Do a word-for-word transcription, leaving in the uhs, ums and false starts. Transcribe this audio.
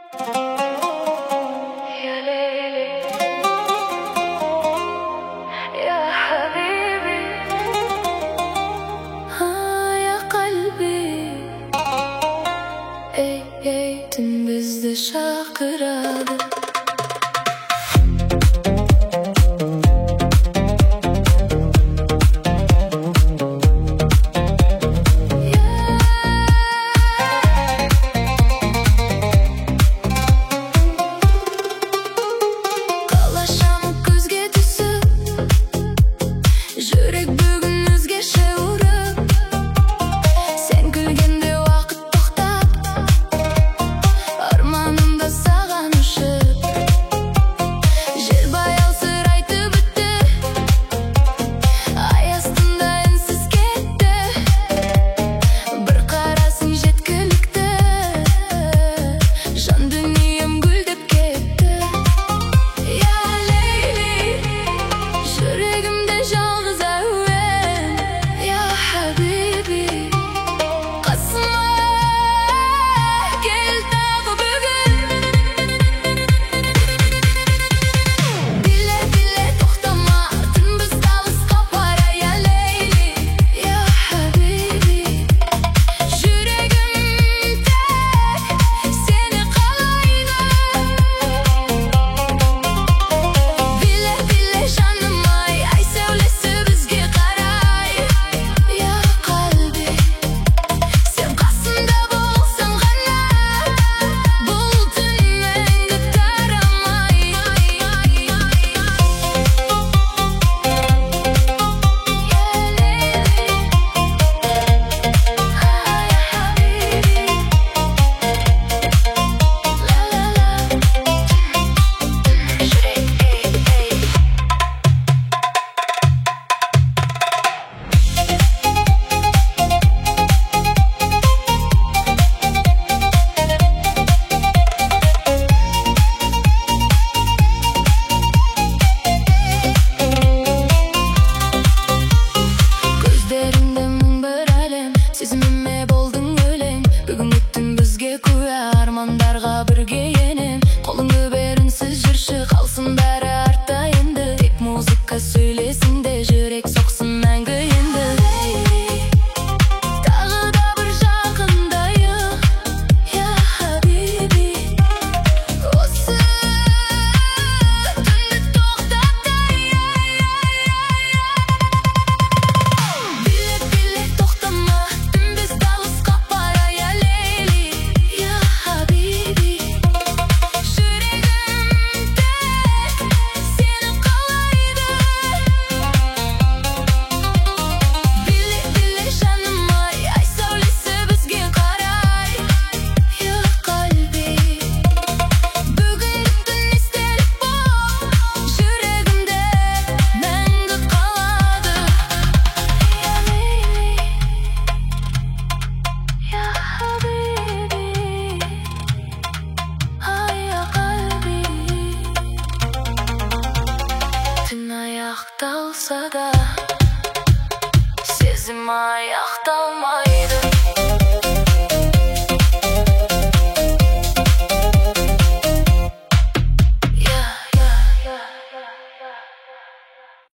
يا ليلي يا حبيبي ها يا قلبي ey ey tüm bizde şakıradı. Armandarga birge yenем Kolыңды берінсіз жүрші қалсын бәрі артта енді Тек музыка сөйлесін де жүрек соқсын мәңгі енді Тағы да бір жақындайық Я хабиби Осы түнді тоқтатайық Биле биле тоқтама Түн біз алысқа бара Я лейли Я хабиби Жүрегім тек сені қалайды Биле биле жаным ай Ай сәулесі бізге қарай Я қалби Бүгінгі түн естелік болып Жүрегімде мәңгі қалады Я лейли Я хабиби Ай я қалби Түн аяқталса да Сезім аяқталмай